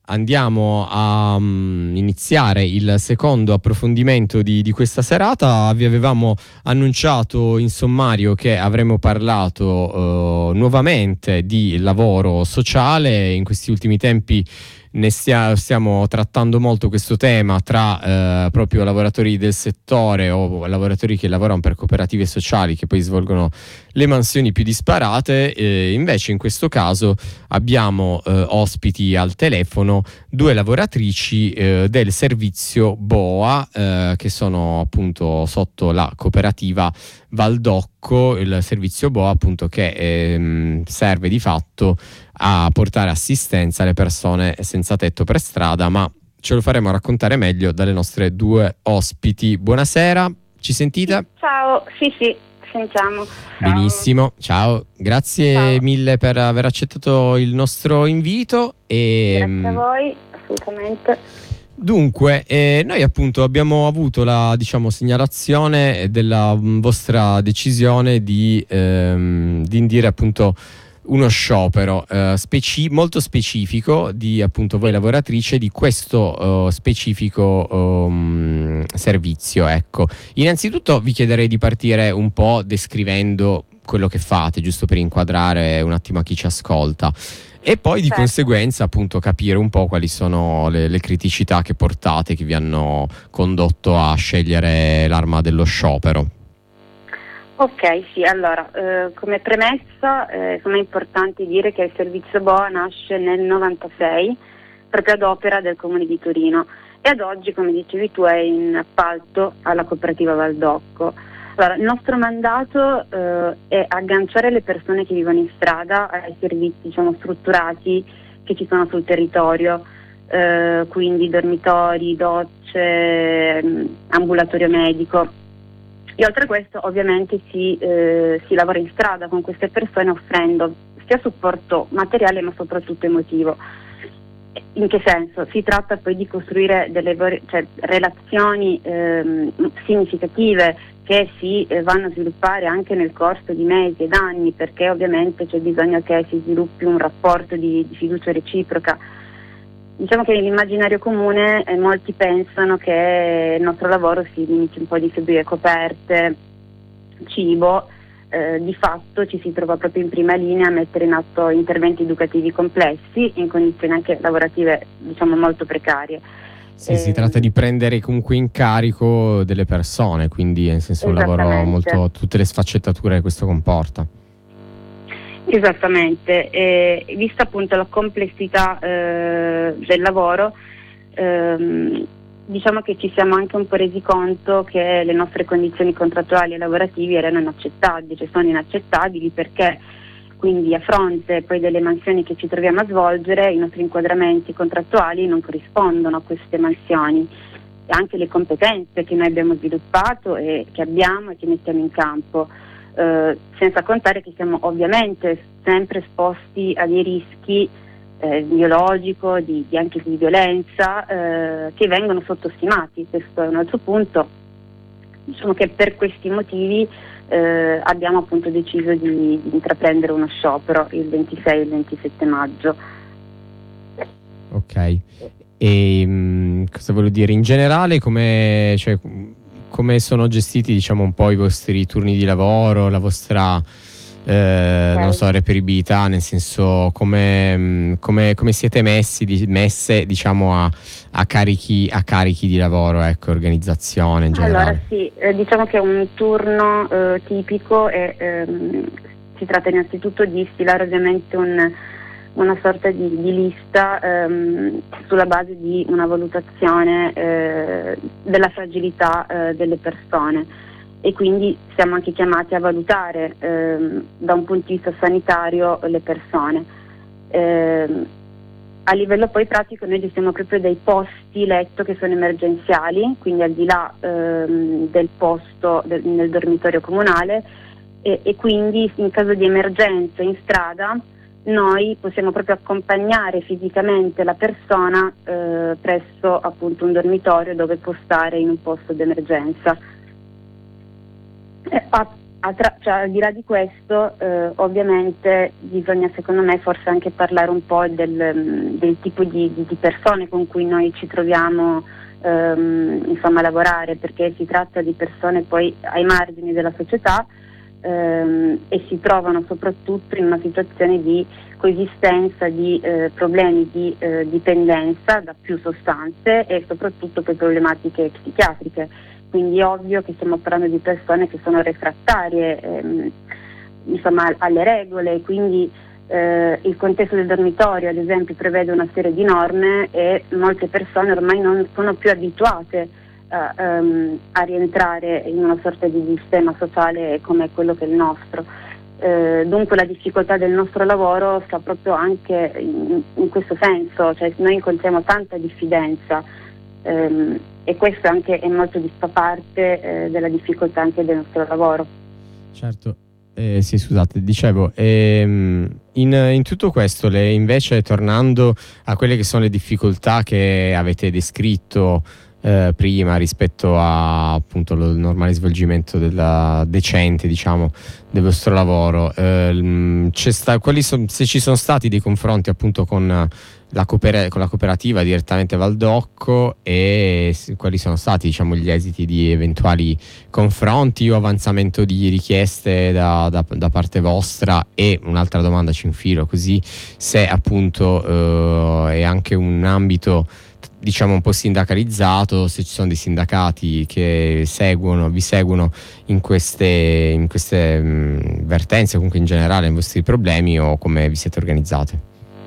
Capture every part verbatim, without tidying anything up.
andiamo a um, iniziare il secondo approfondimento di, di questa serata. Vi avevamo annunciato in sommario che avremmo parlato uh, nuovamente di lavoro sociale. In questi ultimi tempi ne stia, stiamo trattando molto questo tema tra eh, proprio lavoratori del settore o lavoratori che lavorano per cooperative sociali che poi svolgono le mansioni più disparate. Eh, invece in questo caso abbiamo eh, ospiti al telefono due lavoratrici eh, del servizio B O A eh, che sono appunto sotto la cooperativa Valdocco, il servizio B O A appunto che ehm, serve di fatto a portare assistenza alle persone senza tetto per strada, ma ce lo faremo raccontare meglio dalle nostre due ospiti. Buonasera, ci sentite? Ciao, sì sì, sentiamo. Ciao. Benissimo, ciao, grazie Ciao. mille per aver accettato il nostro invito. E, grazie a voi, assolutamente. Dunque, eh, noi appunto abbiamo avuto la diciamo segnalazione della mh, vostra decisione di, ehm, di indire appunto uno sciopero eh, speci- molto specifico di appunto voi lavoratrici di questo uh, specifico um, servizio. Ecco, innanzitutto vi chiederei di partire un po' descrivendo quello che fate, giusto per inquadrare un attimo a chi ci ascolta. E poi di certo. conseguenza appunto capire un po' quali sono le, le criticità che portate, che vi hanno condotto a scegliere l'arma dello sciopero. Ok, sì, allora, eh, come premessa eh, insomma, è importante dire che il servizio B O A nasce nel novantasei, proprio ad opera del Comune di Torino, e ad oggi, come dicevi tu, è in appalto alla cooperativa Valdocco. Allora, il nostro mandato eh, è agganciare le persone che vivono in strada ai servizi, diciamo, strutturati che ci sono sul territorio, eh, quindi dormitori, docce, ambulatorio medico. E oltre a questo ovviamente si, eh, si lavora in strada con queste persone offrendo sia supporto materiale ma soprattutto emotivo. In che senso? Si tratta poi di costruire delle cioè, relazioni ehm, significative che si eh, vanno a sviluppare anche nel corso di mesi ed anni, perché ovviamente c'è bisogno che si sviluppi un rapporto di, di fiducia reciproca. Diciamo che nell'immaginario comune eh, molti pensano che il nostro lavoro si limiti un po' a distribuire coperte, cibo, eh, di fatto ci si trova proprio in prima linea a mettere in atto interventi educativi complessi in condizioni anche lavorative diciamo molto precarie. Sì, eh, si tratta di prendere comunque in carico delle persone, quindi nel senso un lavoro molto, tutte le sfaccettature che questo comporta. Esattamente, e vista appunto la complessità eh, del lavoro, ehm, diciamo che ci siamo anche un po' resi conto che le nostre condizioni contrattuali e lavorative erano inaccettabili, cioè sono inaccettabili perché quindi a fronte poi delle mansioni che ci troviamo a svolgere i nostri inquadramenti contrattuali non corrispondono a queste mansioni e anche le competenze che noi abbiamo sviluppato e che abbiamo e che mettiamo in campo. Uh, senza contare che siamo ovviamente sempre esposti a dei rischi eh, biologico, di, di anche di violenza eh, che vengono sottostimati. Questo è un altro punto. Diciamo che per questi motivi eh, abbiamo appunto deciso di, di intraprendere uno sciopero il ventisei e il ventisette maggio. Ok, e mh, cosa volevo dire in generale, come cioè, come sono gestiti diciamo un po' i vostri turni di lavoro, la vostra eh, okay. non so, reperibilità, nel senso come, come, come siete messi di, messe diciamo a, a carichi a carichi di lavoro, ecco, organizzazione in generale. Allora sì, eh, diciamo che un turno eh, tipico è, ehm, si tratta innanzitutto di stilare ovviamente un una sorta di, di lista ehm, sulla base di una valutazione eh, della fragilità eh, delle persone e quindi siamo anche chiamati a valutare ehm, da un punto di vista sanitario le persone. Ehm, a livello poi pratico noi gestiamo proprio dei posti letto che sono emergenziali, quindi al di là ehm, del posto de- nel dormitorio comunale e, e quindi in caso di emergenza in strada noi possiamo proprio accompagnare fisicamente la persona eh, presso appunto un dormitorio dove può stare in un posto d'emergenza. Eh, a, Tra- cioè, al di là di questo, eh, ovviamente bisogna, secondo me, forse anche parlare un po' del, del tipo di, di, di persone con cui noi ci troviamo ehm, insomma a lavorare, perché si tratta di persone poi ai margini della società ehm, e si trovano soprattutto in una situazione di coesistenza di eh, problemi di eh, dipendenza da più sostanze e soprattutto per problematiche psichiatriche. Quindi è ovvio che stiamo parlando di persone che sono refrattarie ehm, insomma, alle regole, quindi eh, il contesto del dormitorio ad esempio prevede una serie di norme e molte persone ormai non sono più abituate a, um, a rientrare in una sorta di sistema sociale come quello che è il nostro. Eh, dunque la difficoltà del nostro lavoro sta proprio anche in, in questo senso, cioè noi incontriamo tanta diffidenza. Ehm, e questo anche è molto di fa parte eh, della difficoltà anche del nostro lavoro. Certo, eh, sì, scusate, dicevo, ehm, in, in tutto questo, le, invece tornando a quelle che sono le difficoltà che avete descritto eh, prima rispetto a appunto il normale svolgimento della, decente, diciamo, del vostro lavoro, eh, c'è sta, quali son, se ci sono stati dei confronti appunto con La cooper- con la cooperativa direttamente Valdocco e quali sono stati, diciamo, gli esiti di eventuali confronti o avanzamento di richieste da, da, da parte vostra? E un'altra domanda ci infilo così, se appunto eh, è anche un ambito, diciamo, un po' sindacalizzato, se ci sono dei sindacati che seguono, vi seguono in queste, in queste mh, vertenze, comunque in generale nei vostri problemi, o come vi siete organizzate?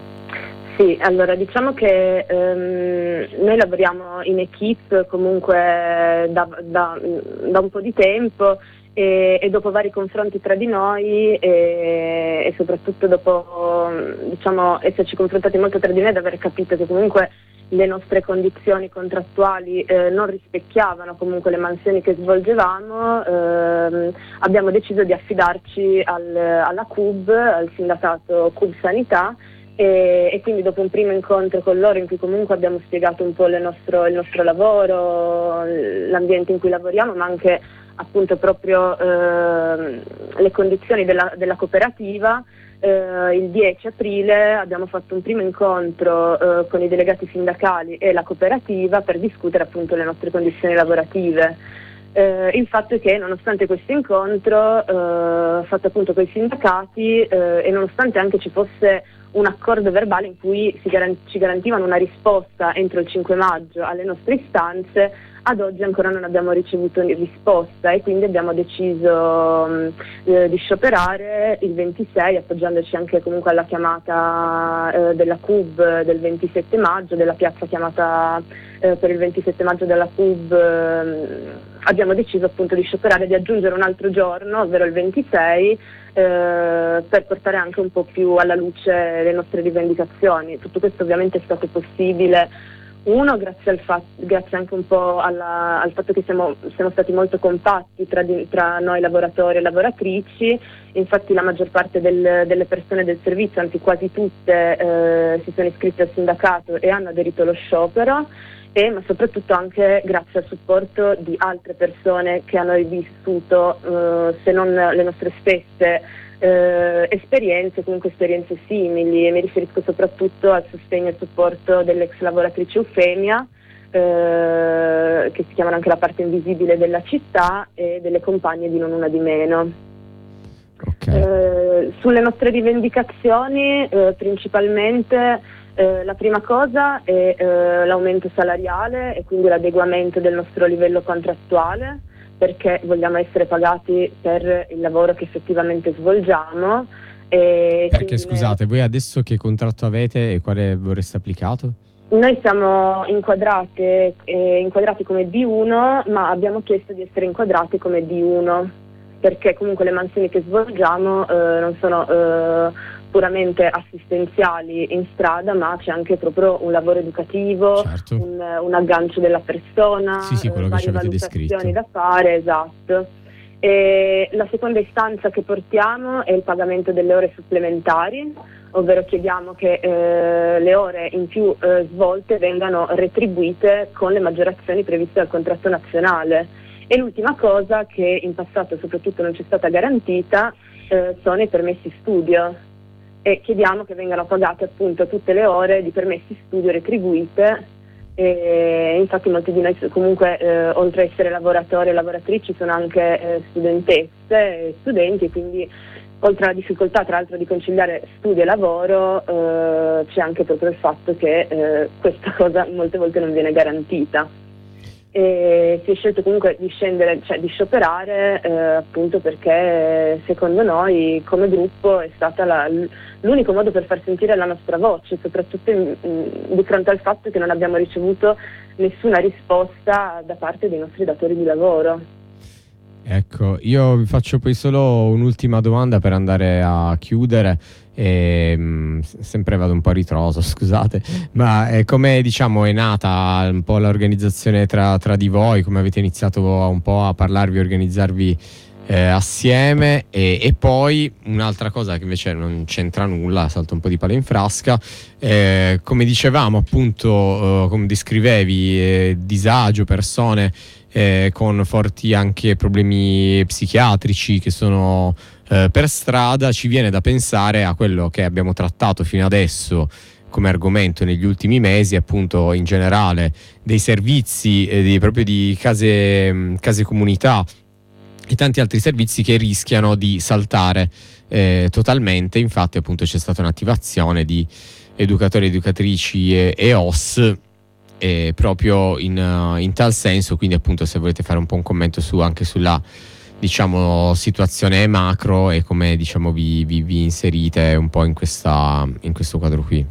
Sì, allora diciamo che ehm, noi lavoriamo in equipe comunque da, da, da un po' di tempo e, e dopo vari confronti tra di noi e, e soprattutto dopo, diciamo, esserci confrontati molto tra di noi ed aver capito che comunque le nostre condizioni contrattuali eh, non rispecchiavano comunque le mansioni che svolgevamo, ehm, abbiamo deciso di affidarci al, alla C U B, al sindacato C U B Sanità. E, e quindi dopo un primo incontro con loro in cui comunque abbiamo spiegato un po' le nostro, il nostro lavoro, l'ambiente in cui lavoriamo, ma anche appunto proprio eh, le condizioni della, della cooperativa, eh, il dieci aprile abbiamo fatto un primo incontro eh, con i delegati sindacali e la cooperativa per discutere appunto le nostre condizioni lavorative. Eh, il fatto è che nonostante questo incontro eh, fatto appunto con i sindacati eh, e nonostante anche ci fosse un accordo verbale in cui si garan- ci garantivano una risposta entro il cinque maggio alle nostre istanze, ad oggi ancora non abbiamo ricevuto risposta e quindi abbiamo deciso mh, eh, di scioperare il ventisei, appoggiandoci anche comunque alla chiamata eh, della C U B del ventisette maggio, della piazza chiamata eh, per il ventisette maggio della C U B. Eh, abbiamo deciso appunto di scioperare, di aggiungere un altro giorno, ovvero il ventisei, Eh, per portare anche un po' più alla luce le nostre rivendicazioni. Tutto questo ovviamente è stato possibile, uno, grazie, al fatto, grazie anche un po' alla, al fatto che siamo, siamo stati molto compatti tra, di, tra noi lavoratori e lavoratrici. Infatti la maggior parte del, delle persone del servizio, anzi quasi tutte, eh, si sono iscritte al sindacato e hanno aderito allo sciopero, e ma soprattutto anche grazie al supporto di altre persone che hanno vissuto, eh, se non le nostre stesse eh, esperienze, comunque esperienze simili, e mi riferisco soprattutto al sostegno e supporto dell'ex lavoratrice Eufemia, eh, che si chiamano anche la parte invisibile della città, e delle compagne di Non Una Di Meno. Okay. Eh, sulle nostre rivendicazioni eh, principalmente Eh, la prima cosa è eh, l'aumento salariale e quindi l'adeguamento del nostro livello contrattuale, perché vogliamo essere pagati per il lavoro che effettivamente svolgiamo. E perché scusate, voi adesso che contratto avete e quale vorreste applicato? Noi siamo inquadrati, eh, inquadrati come D uno, ma abbiamo chiesto di essere inquadrati come D uno, perché comunque le mansioni che svolgiamo eh, non sono eh, puramente assistenziali in strada, ma c'è anche proprio un lavoro educativo, certo. un, un aggancio della persona, sì, sì, quello eh, che ci varie avete valutazioni descritto. da fare, esatto. E la seconda istanza che portiamo è il pagamento delle ore supplementari, ovvero chiediamo che eh, le ore in più eh, svolte vengano retribuite con le maggiorazioni previste dal contratto nazionale. E l'ultima cosa che in passato soprattutto non ci è stata garantita eh, sono i permessi studio, e chiediamo che vengano pagate appunto tutte le ore di permessi studio retribuite. E infatti molti di noi comunque eh, oltre a essere lavoratori e lavoratrici sono anche eh, studentesse e studenti, quindi oltre alla difficoltà tra l'altro di conciliare studio e lavoro eh, c'è anche proprio il fatto che eh, questa cosa molte volte non viene garantita. E si è scelto comunque di scendere, cioè di scioperare eh, appunto perché secondo noi come gruppo è stata la, l'unico modo per far sentire la nostra voce, soprattutto in, in, di fronte al fatto che non abbiamo ricevuto nessuna risposta da parte dei nostri datori di lavoro. Ecco, io vi faccio poi solo un'ultima domanda per andare a chiudere. E, mh, sempre vado un po' a ritroso, scusate, ma eh, come diciamo è nata un po' l'organizzazione tra, tra di voi, come avete iniziato un po' a parlarvi, organizzarvi eh, assieme, e, e poi un'altra cosa che invece non c'entra nulla, salto un po' di palo in frasca, eh, come dicevamo appunto, eh, come descrivevi, eh, disagio, persone eh, con forti anche problemi psichiatrici che sono eh, per strada, ci viene da pensare a quello che abbiamo trattato fino adesso come argomento negli ultimi mesi, appunto in generale dei servizi eh, di, proprio di case, case comunità e tanti altri servizi che rischiano di saltare eh, totalmente. Infatti appunto c'è stata un'attivazione di educatori, educatrici e, e O S eh, proprio in, uh, in tal senso, quindi appunto se volete fare un po' un commento su anche sulla diciamo situazione macro e come diciamo vi, vi, vi inserite un po' in, questa, in questo quadro qui.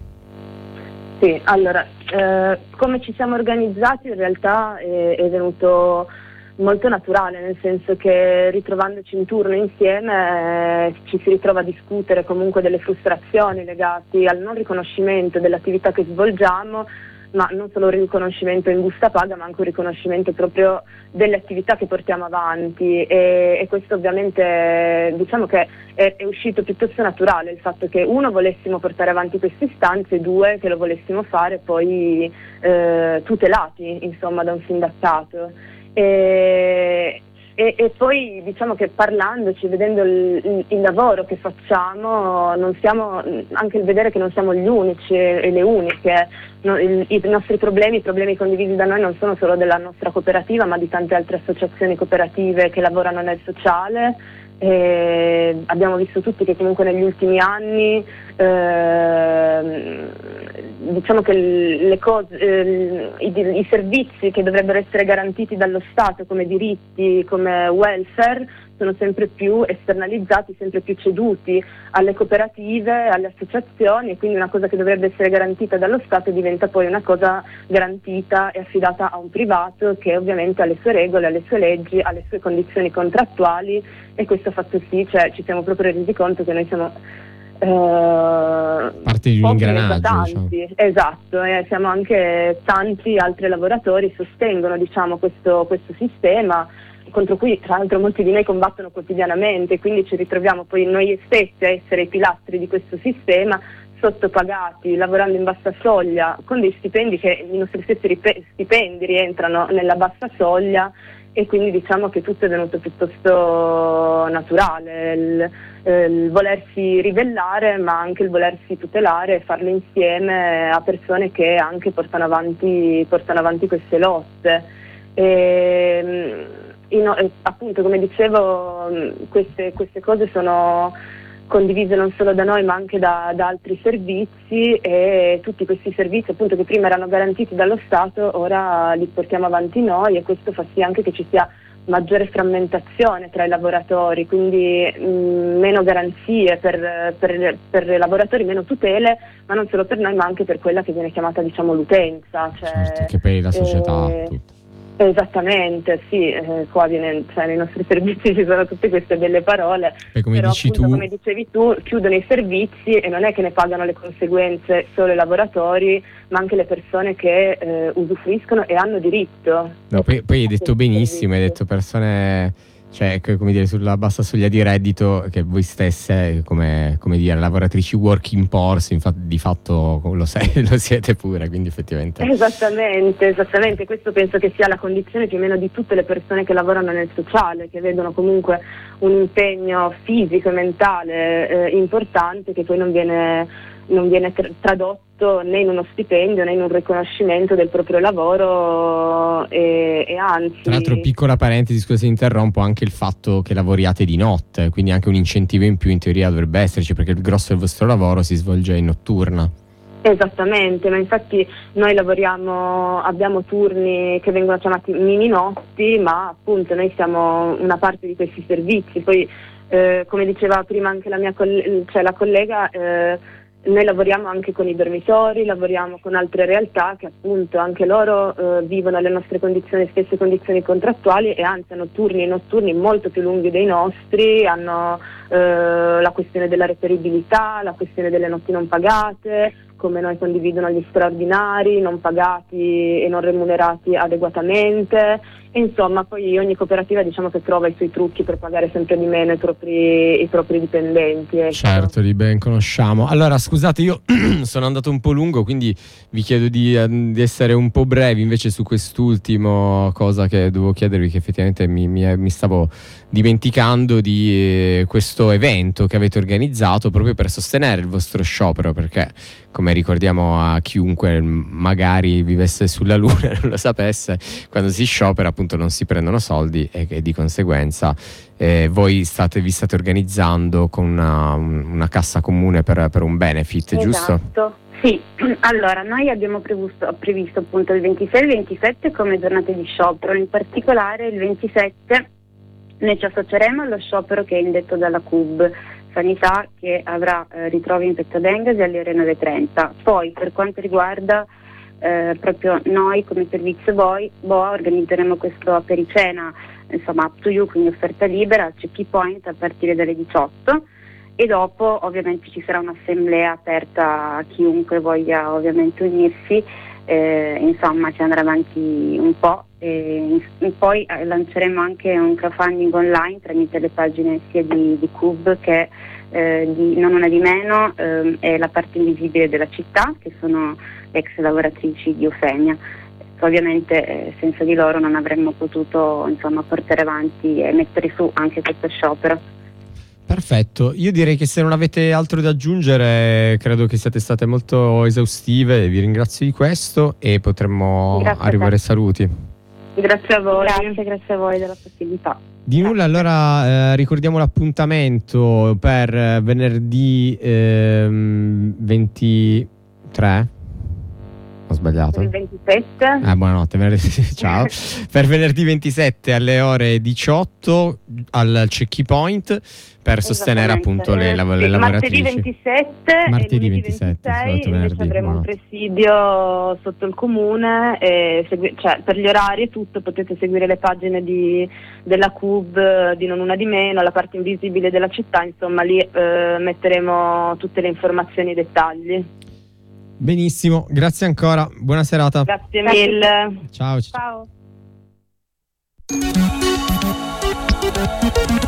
Sì, allora eh, come ci siamo organizzati in realtà è, è venuto molto naturale, nel senso che ritrovandoci in turno insieme eh, ci si ritrova a discutere comunque delle frustrazioni legate al non riconoscimento dell'attività che svolgiamo, ma non solo un riconoscimento in busta paga, ma anche un riconoscimento proprio delle attività che portiamo avanti, e, e questo ovviamente diciamo che è, è uscito piuttosto naturale, il fatto che uno volessimo portare avanti queste istanze, e due che lo volessimo fare poi eh, tutelati insomma da un sindacato. E, e, e poi diciamo che parlandoci, vedendo il, il, il lavoro che facciamo, non siamo, anche il vedere che non siamo gli unici e le uniche, no, il, i nostri problemi, i problemi condivisi da noi non sono solo della nostra cooperativa, ma di tante altre associazioni cooperative che lavorano nel sociale. E abbiamo visto tutti che comunque negli ultimi anni eh, diciamo che le cose, eh, i, i servizi che dovrebbero essere garantiti dallo Stato come diritti, come welfare, sono sempre più esternalizzati, sempre più ceduti alle cooperative, alle associazioni, e quindi una cosa che dovrebbe essere garantita dallo Stato diventa poi una cosa garantita e affidata a un privato che ovviamente ha le sue regole, ha le sue leggi, ha le sue condizioni contrattuali, e questo ha fatto sì, cioè ci siamo proprio resi conto che noi siamo eh, parte di un ingranaggio, diciamo. Esatto, e siamo anche tanti altri lavoratori sostengono diciamo questo, questo sistema contro cui tra l'altro molti di noi combattono quotidianamente, quindi ci ritroviamo poi noi stessi a essere i pilastri di questo sistema, sottopagati, lavorando in bassa soglia, con dei stipendi che i nostri stessi rip- stipendi rientrano nella bassa soglia, e quindi diciamo che tutto è venuto piuttosto naturale, il, eh, il volersi ribellare, ma anche il volersi tutelare e farlo insieme a persone che anche portano avanti, portano avanti queste lotte. E, in, appunto come dicevo queste, queste cose sono condivise non solo da noi ma anche da, da altri servizi, e tutti questi servizi appunto che prima erano garantiti dallo Stato ora li portiamo avanti noi, e questo fa sì anche che ci sia maggiore frammentazione tra i lavoratori, quindi mh, meno garanzie per, per, per i lavoratori, meno tutele, ma non solo per noi ma anche per quella che viene chiamata diciamo l'utenza, cioè, certo, che poi la società eh, tutta. Esattamente, sì, eh, qua viene, cioè, nei nostri servizi ci sono tutte queste belle parole, e come però dici appunto, tu, come dicevi tu, chiudono i servizi e non è che ne pagano le conseguenze solo i lavoratori, ma anche le persone che eh, usufruiscono e hanno diritto. no, poi, poi hai detto benissimo, hai detto persone cioè come dire sulla bassa soglia di reddito che voi stesse come, come dire lavoratrici working poor, infatti di fatto lo, sei, lo siete pure, quindi effettivamente esattamente, esattamente questo penso che sia la condizione più o meno di tutte le persone che lavorano nel sociale, che vedono comunque un impegno fisico e mentale eh, importante che poi non viene non viene tra- tradotto né in uno stipendio né in un riconoscimento del proprio lavoro e, e anzi... Tra l'altro, piccola parentesi, scusa se interrompo, anche il fatto che lavoriate di notte, quindi anche un incentivo in più in teoria dovrebbe esserci, perché il grosso del vostro lavoro si svolge in notturna. Esattamente, ma infatti noi lavoriamo, abbiamo turni che vengono chiamati mini notti, ma appunto noi siamo una parte di questi servizi. Poi eh, come diceva prima anche la mia coll- cioè la collega, eh, noi lavoriamo anche con i dormitori, lavoriamo con altre realtà che appunto anche loro eh, vivono le nostre condizioni, stesse condizioni contrattuali, e anzi hanno turni notturni molto più lunghi dei nostri, hanno eh, la questione della reperibilità, la questione delle notti non pagate, come noi condividono gli straordinari non pagati e non remunerati adeguatamente. E insomma poi ogni cooperativa diciamo che trova i suoi trucchi per pagare sempre di meno i propri, i propri dipendenti, ecco. Certo, li ben conosciamo. Allora scusate, io sono andato un po' lungo, quindi vi chiedo di, di essere un po' brevi invece su quest'ultimo cosa che dovevo chiedervi, che effettivamente mi, mi, mi stavo dimenticando, di eh, questo evento che avete organizzato proprio per sostenere il vostro sciopero, perché come ricordiamo a chiunque magari vivesse sulla luna e non lo sapesse, quando si sciopera appunto non si prendono soldi e, e di conseguenza eh, voi state, vi state organizzando con una, una cassa comune per, per un benefit, esatto. Giusto? Sì, allora noi abbiamo previsto, previsto appunto il ventisei e il ventisette come giornate di sciopero, in particolare il ventisette noi ci associeremo allo sciopero che è indetto dalla C U B Sanità, che avrà eh, ritrovi in Piazza Dengasi alle ore nove e trenta. Poi per quanto riguarda eh, proprio noi come servizio Boa, Boa organizzeremo questo apericena, insomma up to you, quindi offerta libera al Checky Point a partire dalle diciotto, e dopo ovviamente ci sarà un'assemblea aperta a chiunque voglia ovviamente unirsi, eh, insomma ci andrà avanti un po'. E poi eh, lanceremo anche un crowdfunding online tramite le pagine sia di, di C U B che eh, di Non Una Di Meno eh, e La Parte Invisibile della Città, che sono ex lavoratrici di Eufemia. Ovviamente eh, senza di loro non avremmo potuto insomma portare avanti e mettere su anche questo sciopero. Perfetto, io direi che se non avete altro da aggiungere credo che siate state molto esaustive, vi ringrazio di questo e potremmo Grazie arrivare ai saluti. Grazie a voi. Grazie, grazie a voi della possibilità. Di nulla, allora eh, ricordiamo l'appuntamento per eh, venerdì ehm, ventitré. Ho sbagliato? Il ventisette. Ah, buonanotte, venerdì, ciao. Per venerdì ventisette alle ore diciotto al Checky Point per sostenere appunto le, lav- le sì, lavoratrici. Martedì ventisette Martedì e ventisette, ventisei venerdì, invece avremo un buonanotte. presidio sotto il comune, e segui- cioè per gli orari e tutto potete seguire le pagine di, della C U B, di Non Una Di Meno, La Parte Invisibile della Città, insomma lì eh, metteremo tutte le informazioni e i dettagli. Benissimo, grazie ancora, buona serata. Grazie mille. Ciao. ciao. Ciao.